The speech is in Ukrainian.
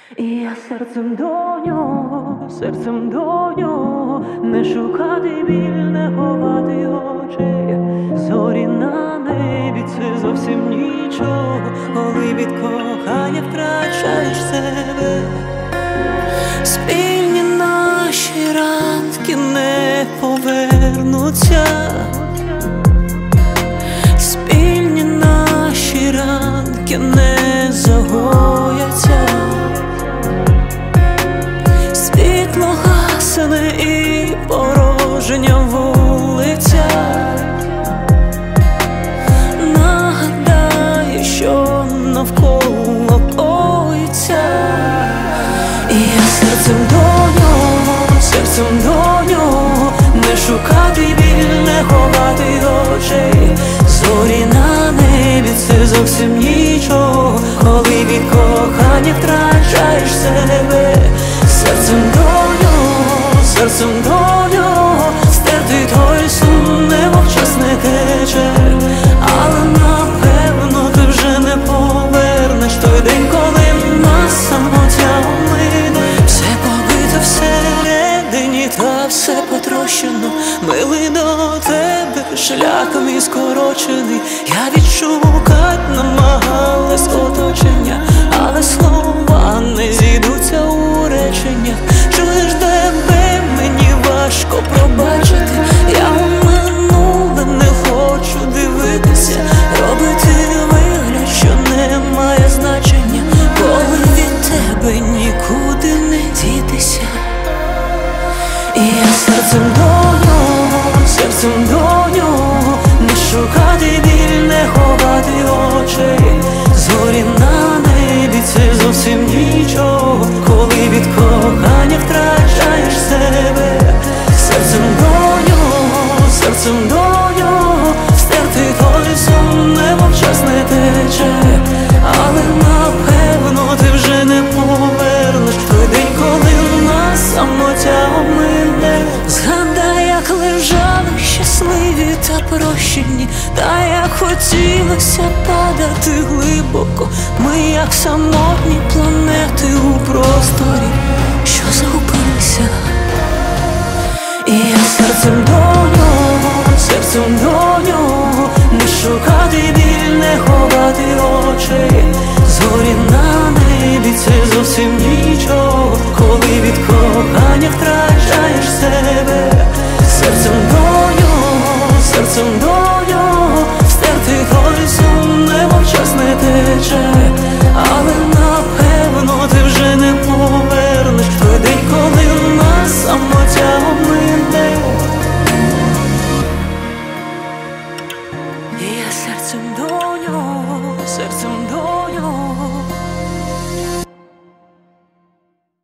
І я серцем до нього, не шукати біль, не ховати очей. Зорі на небі — це зовсім нічого, коли від кохання втрачаєш себе. Спільні наші ранки не повернуться, спільні наші ранки не загояться. Світло гасне і порожня вулиця нагадає, що навколо коїться. І я серцем до нього, не шукати біль, не ховати очей. Зорі на небі — це зовсім нічого, коли від кохання втрачаєш себе. Серцем до нього, стерти той сум, немов час не тече. Але напевно ти вже не повернеш той день, коли нас самотя мине. Все побито всередині та все потрощено. Милий до тебе шлях мій скорочений. Я відшукать намагалась оточення, але слова не зійдуться у реченнях. Чуєш, тебе мені важко пробачити. Я у минуле не хочу дивитися, робити вигляд, що немає значення, коли від тебе нікуди не дітися. І я серцем до нього, не шукати біль, не ховати очей. Зорі на небі — це зовсім нічого, коли від кохання втрачаєш себе. Серцем до нього, стерти той сум, немов час не тече. Але напевно ти вже не повернеш той день, коли нас самотя мине. Згадай, як лежали щасливі та прощені, та як хотілося падати глибоко. Ми як самотні планети у просторі, що загубилися. І я серцем до нього, не шукати біль, не ховати очей. Зорі на небі — це зовсім нічого, коли від кохання втрачаєш себе. Серцем до нього, стерти той сум, немов час не тече. Але напевно ти вже не повернеш той день, коли нас самотя мине. І я серцем до нього,